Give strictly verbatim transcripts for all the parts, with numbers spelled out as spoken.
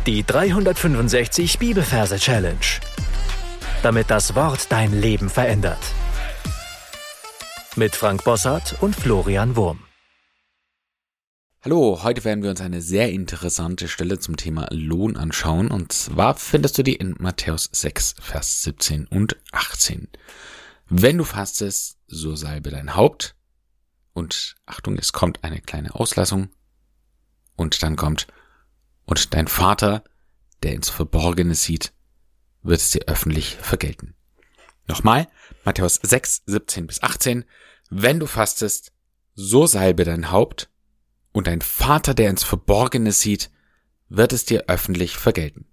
Die dreihundertfünfundsechzig Bibelverse Challenge. Damit das Wort dein Leben verändert. Mit Frank Bossart und Florian Wurm. Hallo, heute werden wir uns eine sehr interessante Stelle zum Thema Lohn anschauen. Und zwar findest du die in Matthäus sechs, Vers siebzehn und achtzehn. Wenn du fastest, so salbe dein Haupt. Und Achtung, es kommt eine kleine Auslassung. Und dann kommt, und dein Vater, der ins Verborgene sieht, wird es dir öffentlich vergelten. Nochmal, Matthäus sechs, siebzehn bis achtzehn. Wenn du fastest, so salbe dein Haupt. Und dein Vater, der ins Verborgene sieht, wird es dir öffentlich vergelten.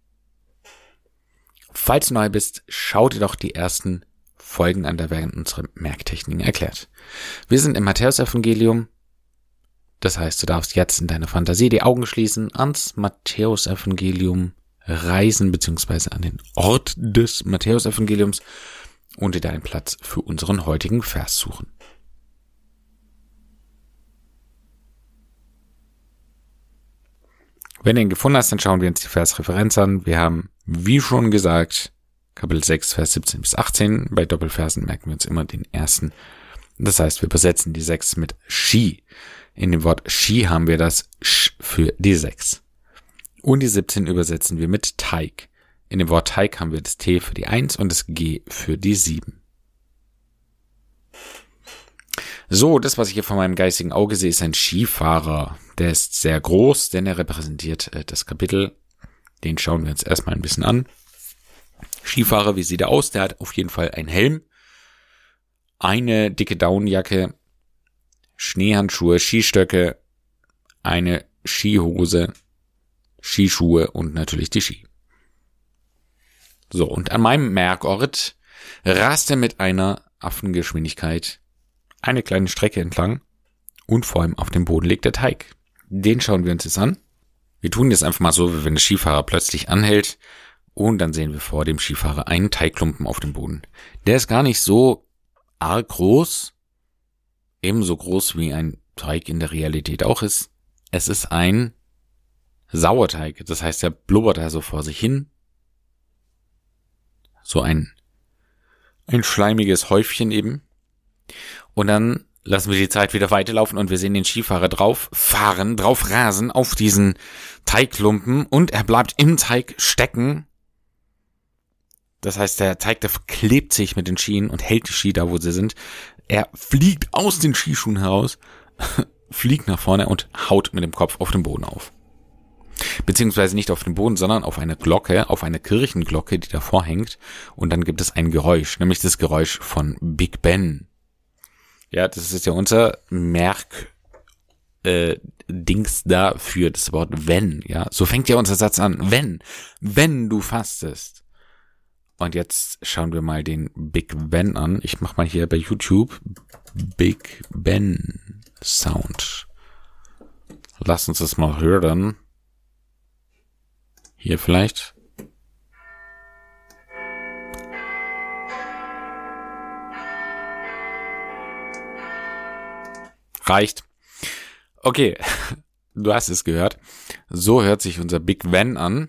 Falls du neu bist, schau dir doch die ersten Folgen an, da werden unsere Merktechniken erklärt. Wir sind im Matthäusevangelium. Das heißt, du darfst jetzt in deiner Fantasie die Augen schließen, ans Matthäusevangelium reisen, beziehungsweise an den Ort des Matthäusevangeliums und dir deinen Platz für unseren heutigen Vers suchen. Wenn du ihn gefunden hast, dann schauen wir uns die Versreferenz an. Wir haben, wie schon gesagt, Kapitel sechs, Vers siebzehn bis achtzehn. Bei Doppelversen merken wir uns immer den ersten. Das heißt, wir übersetzen die sechs mit Shi. In dem Wort Shi haben wir das Sch für die sechs. Und die siebzehn übersetzen wir mit Teig. In dem Wort Teig haben wir das T für die eins und das G für die sieben. So, das, was ich hier vor meinem geistigen Auge sehe, ist ein Skifahrer. Der ist sehr groß, denn er repräsentiert äh, das Kapitel. Den schauen wir uns erstmal ein bisschen an. Skifahrer, wie sieht er aus? Der hat auf jeden Fall einen Helm, eine dicke Daunenjacke, Schneehandschuhe, Skistöcke, eine Skihose, Skischuhe und natürlich die Ski. So, und an meinem Merkort rast er mit einer Affengeschwindigkeit eine kleine Strecke entlang und vor allem auf dem Boden liegt der Teig. Den schauen wir uns jetzt an. Wir tun das einfach mal so, wie wenn der Skifahrer plötzlich anhält und dann sehen wir vor dem Skifahrer einen Teigklumpen auf dem Boden. Der ist gar nicht so arg groß, ebenso groß wie ein Teig in der Realität auch ist. Es ist ein Sauerteig, das heißt, er blubbert da so vor sich hin. So ein, ein schleimiges Häufchen eben. Und dann lassen wir die Zeit wieder weiterlaufen und wir sehen den Skifahrer drauf fahren, drauf rasen auf diesen Teigklumpen und er bleibt im Teig stecken. Das heißt, der Teig, der verklebt sich mit den Skien und hält die Ski da, wo sie sind. Er fliegt aus den Skischuhen heraus, fliegt nach vorne und haut mit dem Kopf auf den Boden auf. Beziehungsweise nicht auf den Boden, sondern auf eine Glocke, auf eine Kirchenglocke, die davor hängt. Und dann gibt es ein Geräusch, nämlich das Geräusch von Big Ben. Ja, das ist ja unser Merk äh, Dings da für das Wort wenn, ja. So fängt ja unser Satz an. Wenn, wenn du fastest. Und jetzt schauen wir mal den Big Ben an. Ich mach mal hier bei YouTube Big Ben Sound. Lass uns das mal hören. Hier vielleicht. Reicht. Okay, du hast es gehört. So hört sich unser Big Ben an.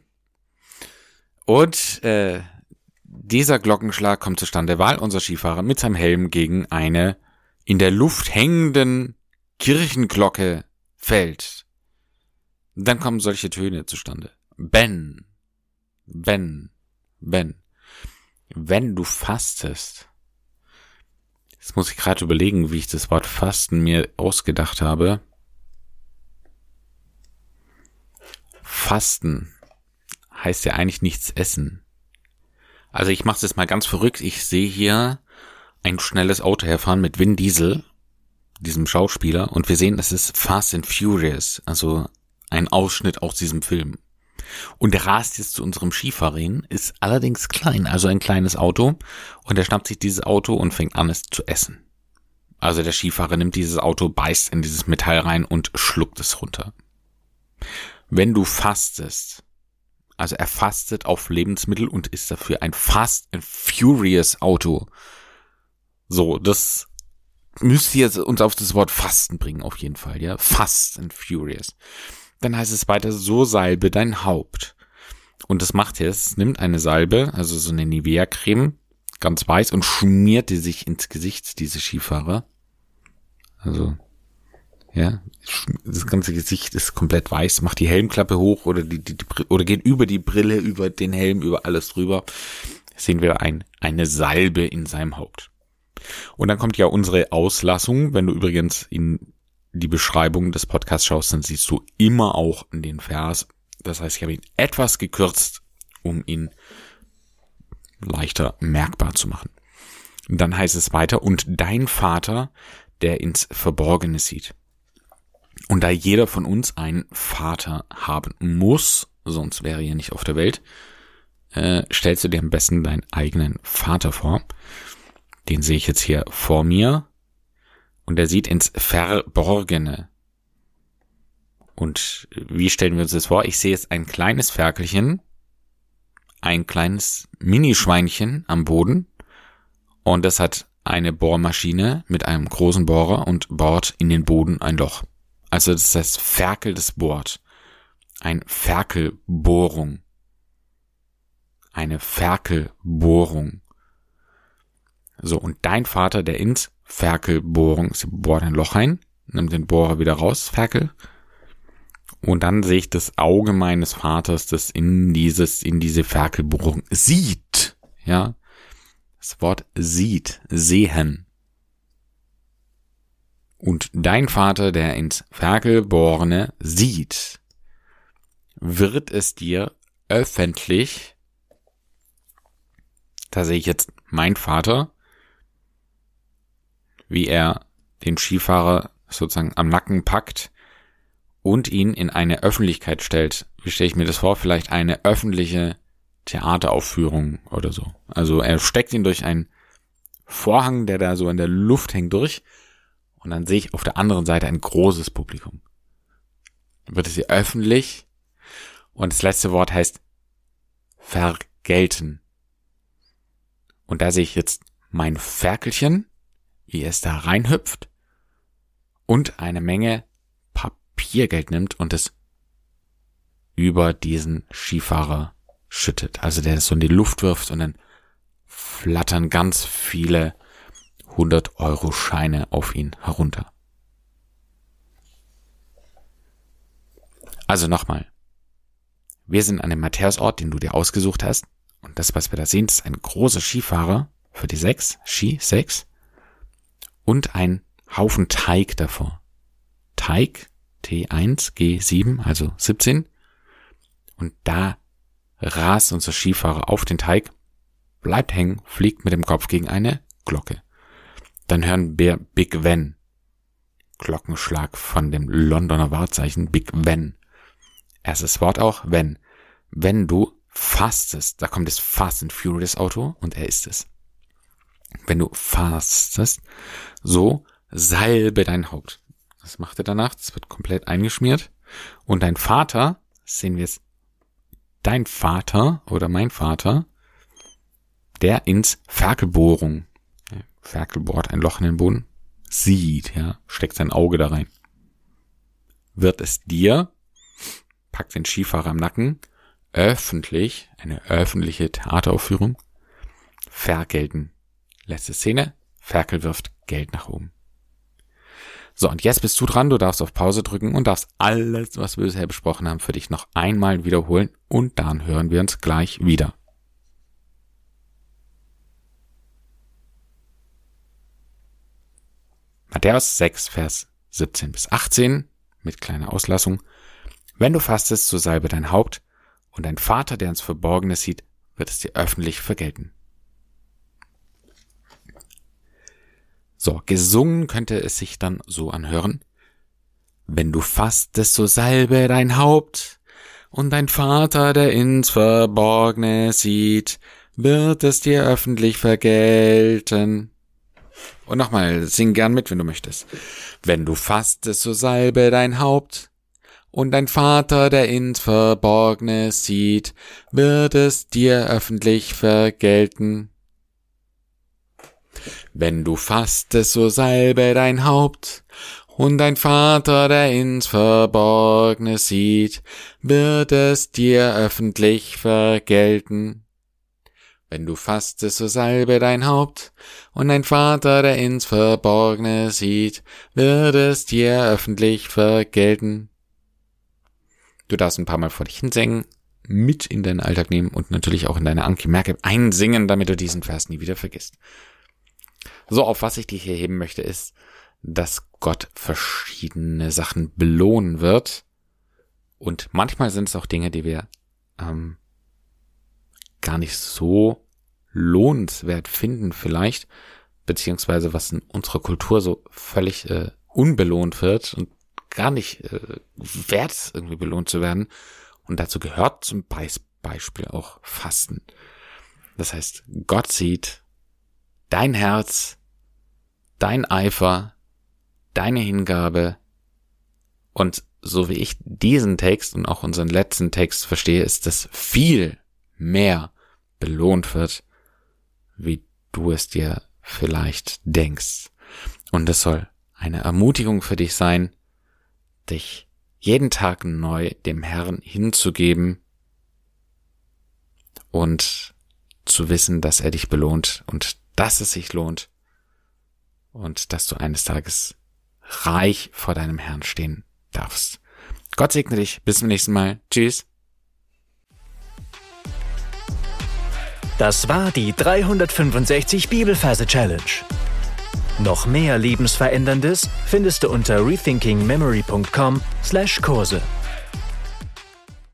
Und äh, dieser Glockenschlag kommt zustande, weil unser Skifahrer mit seinem Helm gegen eine in der Luft hängenden Kirchenglocke fällt. Dann kommen solche Töne zustande. Ben, Ben, Ben. Wenn du fastest. Jetzt muss ich gerade überlegen, wie ich das Wort Fasten mir ausgedacht habe. Fasten heißt ja eigentlich nichts essen. Also ich mache es jetzt mal ganz verrückt. Ich sehe hier ein schnelles Auto herfahren mit Vin Diesel, diesem Schauspieler, und wir sehen, das ist Fast and Furious, also ein Ausschnitt aus diesem Film. Und der rast jetzt zu unserem Skifahrer hin, ist allerdings klein, also ein kleines Auto. Und er schnappt sich dieses Auto und fängt an, es zu essen. Also der Skifahrer nimmt dieses Auto, beißt in dieses Metall rein und schluckt es runter. Wenn du fastest, also er fastet auf Lebensmittel und ist dafür ein Fast and Furious Auto. So, das müsste jetzt uns auf das Wort Fasten bringen, auf jeden Fall, ja. Fast and Furious. dann heißt es weiter, so salbe dein Haupt. Und das macht er, es nimmt eine Salbe, also so eine Nivea-Creme, ganz weiß, und schmiert die sich ins Gesicht, diese Skifahrer. Also, ja, das ganze Gesicht ist komplett weiß, macht die Helmklappe hoch oder die, die, die oder geht über die Brille, über den Helm, über alles drüber. Sehen wir ein, eine Salbe in seinem Haupt. Und dann kommt ja unsere Auslassung. Wenn du übrigens in die Beschreibung des Podcasts schaust, dann siehst du immer auch in den Vers. Das heißt, ich habe ihn etwas gekürzt, um ihn leichter merkbar zu machen. Und dann heißt es weiter, und dein Vater, der ins Verborgene sieht. Und da jeder von uns einen Vater haben muss, sonst wäre er nicht auf der Welt, äh, stellst du dir am besten deinen eigenen Vater vor. Den sehe ich jetzt hier vor mir. Und er sieht ins Verborgene. Und wie stellen wir uns das vor? Ich sehe jetzt ein kleines Ferkelchen, ein kleines Minischweinchen am Boden. Und das hat eine Bohrmaschine mit einem großen Bohrer und bohrt in den Boden ein Loch. Also das ist das Ferkel, das bohrt. Ein Ferkelbohrung. Eine Ferkelbohrung. So, und dein Vater, der ins Ferkelbohrung, sie bohrt ein Loch ein, nimmt den Bohrer wieder raus, Ferkel. Und dann sehe ich das Auge meines Vaters, das in dieses, in diese Ferkelbohrung sieht. Ja. Das Wort sieht, sehen. Und dein Vater, der ins Ferkelbohrene sieht, wird es dir öffentlich, da sehe ich jetzt mein Vater, wie er den Skifahrer sozusagen am Nacken packt und ihn in eine Öffentlichkeit stellt. Wie stelle ich mir das vor? Vielleicht eine öffentliche Theateraufführung oder so. Also er steckt ihn durch einen Vorhang, der da so in der Luft hängt, durch. Und dann sehe ich auf der anderen Seite ein großes Publikum. Dann wird es hier öffentlich. Und das letzte Wort heißt vergelten. Und da sehe ich jetzt mein Ferkelchen, wie es da reinhüpft und eine Menge Papiergeld nimmt und es über diesen Skifahrer schüttet. Also der es so in die Luft wirft und dann flattern ganz viele hundert-Euro-Scheine auf ihn herunter. Also nochmal. Wir sind an dem Matthäusort, den du dir ausgesucht hast. Und das, was wir da sehen, ist ein großer Skifahrer für die sechs, Ski sechs und ein Haufen Teig davor. Teig, T eins, G sieben, also siebzehn. Und da rast unser Skifahrer auf den Teig, bleibt hängen, fliegt mit dem Kopf gegen eine Glocke. Dann hören wir Big Ben. Glockenschlag von dem Londoner Wahrzeichen Big Ben. Erstes Wort auch, wenn. Wenn du fastest, da kommt das Fast and Furious Auto und er ist es. Wenn du fastest, so salbe dein Haupt. Das macht er danach, das wird komplett eingeschmiert. Und dein Vater, sehen wir jetzt, dein Vater oder mein Vater, der ins Ferkelbohrung, Ferkel bohrt ein Loch in den Boden, sieht, ja, steckt sein Auge da rein. Wird es dir, packt den Skifahrer am Nacken, öffentlich, eine öffentliche Theateraufführung, vergelten. Letzte Szene, Ferkel wirft Geld nach oben. So, und jetzt bist du dran, du darfst auf Pause drücken und darfst alles, was wir bisher besprochen haben, für dich noch einmal wiederholen und dann hören wir uns gleich wieder. Matthäus sechs, Vers siebzehn bis achtzehn, mit kleiner Auslassung. Wenn du fastest, so salbe dein Haupt, und dein Vater, der ins Verborgene sieht, wird es dir öffentlich vergelten. So, gesungen könnte es sich dann so anhören. Wenn du fastest, so salbe dein Haupt, und dein Vater, der ins Verborgene sieht, wird es dir öffentlich vergelten. Und nochmal, sing gern mit, wenn du möchtest. Wenn du fastest, so salbe dein Haupt, und dein Vater, der ins Verborgene sieht, wird es dir öffentlich vergelten. Wenn du fastest, so salbe dein Haupt, Und dein Vater, der ins Verborgene sieht, wird es dir öffentlich vergelten. Wenn du fastest, so salbe dein Haupt, und dein Vater, der ins Verborgene sieht, wird es dir öffentlich vergelten. Du darfst ein paar Mal vor dich hinsingen, mit in deinen Alltag nehmen und natürlich auch in deine Anki Merke einsingen, damit du diesen Vers nie wieder vergisst. So, auf was ich dich hier heben möchte, ist, dass Gott verschiedene Sachen belohnen wird. Und manchmal sind es auch Dinge, die wir ähm, gar nicht so lohnenswert finden vielleicht, beziehungsweise was in unserer Kultur so völlig äh, unbelohnt wird und gar nicht äh, wert ist, irgendwie belohnt zu werden. Und dazu gehört zum Beispiel auch Fasten. Das heißt, Gott sieht dein Herz, dein Eifer, deine Hingabe, und so wie ich diesen Text und auch unseren letzten Text verstehe, ist das viel mehr belohnt wird, wie du es dir vielleicht denkst. Und es soll eine Ermutigung für dich sein, dich jeden Tag neu dem Herrn hinzugeben und zu wissen, dass er dich belohnt und dass es sich lohnt und dass du eines Tages reich vor deinem Herrn stehen darfst. Gott segne dich. Bis zum nächsten Mal. Tschüss. Das war die dreihundertfünfundsechzig Bibelverse Challenge. Noch mehr Lebensveränderndes findest du unter rethinking memory punkt com slash Kurse.